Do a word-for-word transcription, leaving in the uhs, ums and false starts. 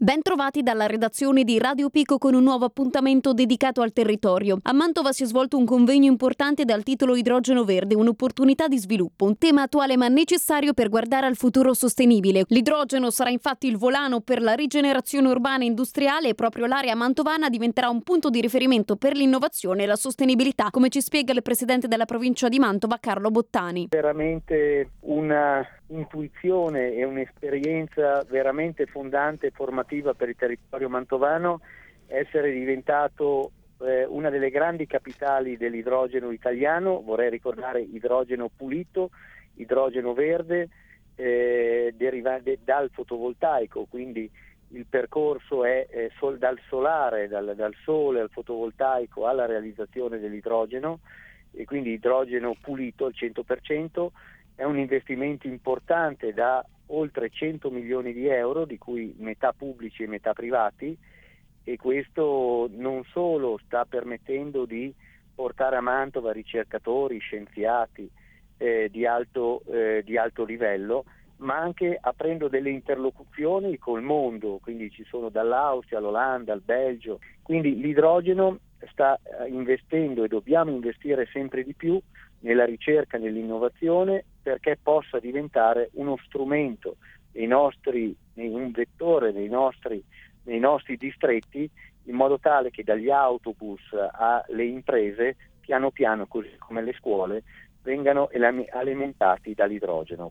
Ben trovati dalla redazione di Radio Pico con un nuovo appuntamento dedicato al territorio. A Mantova si è svolto un convegno importante dal titolo Idrogeno Verde, un'opportunità di sviluppo, un tema attuale ma necessario per guardare al futuro sostenibile. L'idrogeno sarà infatti il volano per la rigenerazione urbana e industriale e proprio l'area mantovana diventerà un punto di riferimento per l'innovazione e la sostenibilità, come ci spiega il presidente della provincia di Mantova, Carlo Bottani. Veramente una intuizione e un'esperienza veramente fondante e formativa per il territorio mantovano essere diventato eh, una delle grandi capitali dell'idrogeno italiano. Vorrei ricordare idrogeno pulito, idrogeno verde, eh, derivante dal fotovoltaico, quindi il percorso è eh, sol, dal solare, dal, dal sole al fotovoltaico alla realizzazione dell'idrogeno, e quindi idrogeno pulito al cento per cento. È un investimento importante da oltre cento milioni di euro, di cui metà pubblici e metà privati, e questo non solo sta permettendo di portare a Mantova ricercatori, scienziati eh, di alto, eh, di alto livello, ma anche aprendo delle interlocuzioni col mondo, quindi ci sono dall'Austria all'Olanda, al Belgio. Quindi l'idrogeno sta investendo, e dobbiamo investire sempre di più, nella ricerca e nell'innovazione, perché possa diventare uno strumento dei nostri, un vettore nei nostri, nei nostri distretti, in modo tale che dagli autobus alle imprese, piano piano, così come le scuole, vengano alimentati dall'idrogeno.